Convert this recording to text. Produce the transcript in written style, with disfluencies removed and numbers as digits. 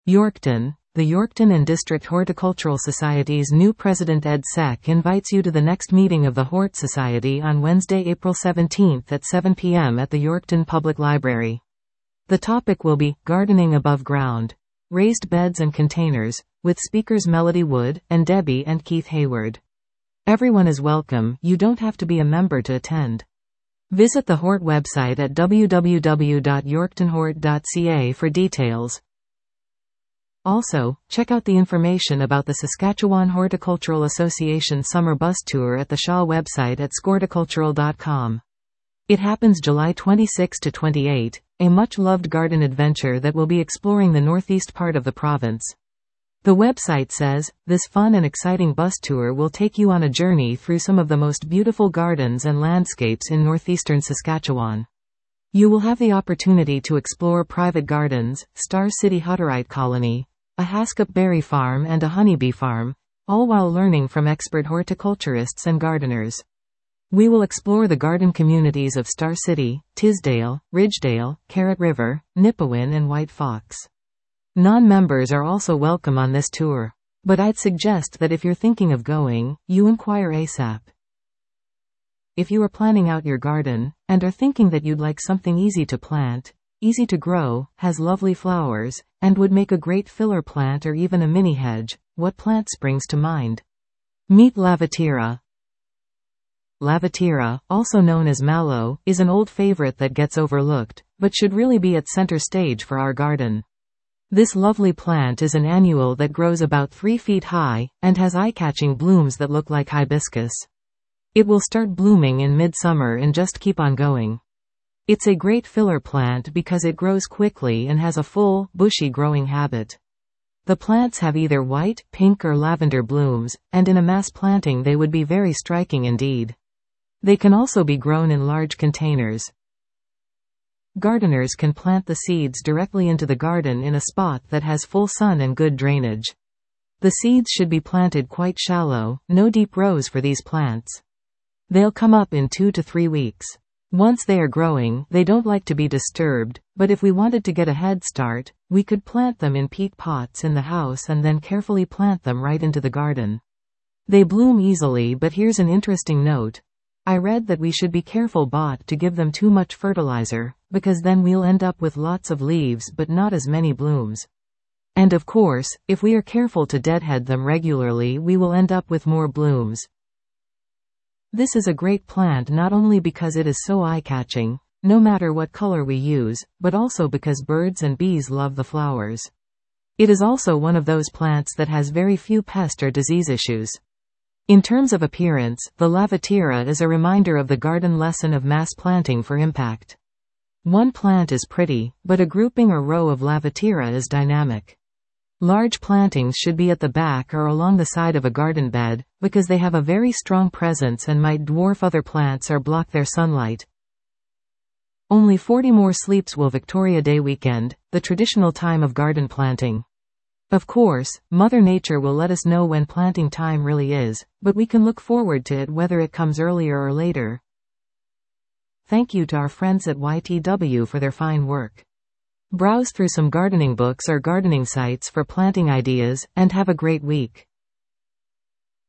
Yorkton. The Yorkton and District Horticultural Society's new president Ed Seck invites you to the next meeting of the Hort Society on Wednesday, April 17 at 7 p.m. at the Yorkton Public Library. The topic will be Gardening Above Ground, Raised Beds and Containers, with speakers Melody Wood and Debbie and Keith Hayward. Everyone is welcome, you don't have to be a member to attend. Visit the Hort website at www.yorktonhort.ca for details. Also, check out the information about the Saskatchewan Horticultural Association Summer Bus Tour at the Shaw website at scorticultural.com. It happens July 26 to 28, a much-loved garden adventure that will be exploring the northeast part of the province. The website says, this fun and exciting bus tour will take you on a journey through some of the most beautiful gardens and landscapes in northeastern Saskatchewan. You will have the opportunity to explore private gardens, Star City Hutterite Colony, a Haskap berry farm and a honeybee farm, all while learning from expert horticulturists and gardeners. We will explore the garden communities of Star City, Tisdale, Ridgedale, Carrot River, Nipawin and White Fox. Non-members are also welcome on this tour. But I'd suggest that if you're thinking of going, you inquire ASAP. If you are planning out your garden, and are thinking that you'd like something easy to plant, easy to grow, has lovely flowers, and would make a great filler plant or even a mini hedge, what plant springs to mind? Meet Lavatera. Lavatera, also known as mallow, is an old favorite that gets overlooked, but should really be at center stage for our garden. This lovely plant is an annual that grows about 3 feet high, and has eye-catching blooms that look like hibiscus. It will start blooming in midsummer and just keep on going. It's a great filler plant because it grows quickly and has a full, bushy growing habit. The plants have either white, pink or lavender blooms, and in a mass planting they would be very striking indeed. They can also be grown in large containers. Gardeners can plant the seeds directly into the garden in a spot that has full sun and good drainage. The seeds should be planted quite shallow, no deep rows for these plants. They'll come up in 2 to 3 weeks. Once they are growing, they don't like to be disturbed, but if we wanted to get a head start, we could plant them in peat pots in the house and then carefully plant them right into the garden. They bloom easily, but here's an interesting note. I read that we should be careful to give them too much fertilizer, because then we'll end up with lots of leaves but not as many blooms. And of course, if we are careful to deadhead them regularly, we will end up with more blooms. This is a great plant not only because it is so eye-catching, no matter what color we use, but also because birds and bees love the flowers. It is also one of those plants that has very few pest or disease issues. In terms of appearance, the Lavatera is a reminder of the garden lesson of mass planting for impact. One plant is pretty, but a grouping or row of Lavatera is dynamic. Large plantings should be at the back or along the side of a garden bed, because they have a very strong presence and might dwarf other plants or block their sunlight. Only 40 more sleeps will Victoria Day weekend, the traditional time of garden planting. Of course, Mother Nature will let us know when planting time really is, but we can look forward to it whether it comes earlier or later. Thank you to our friends at YTW for their fine work. Browse through some gardening books or gardening sites for planting ideas, and have a great week.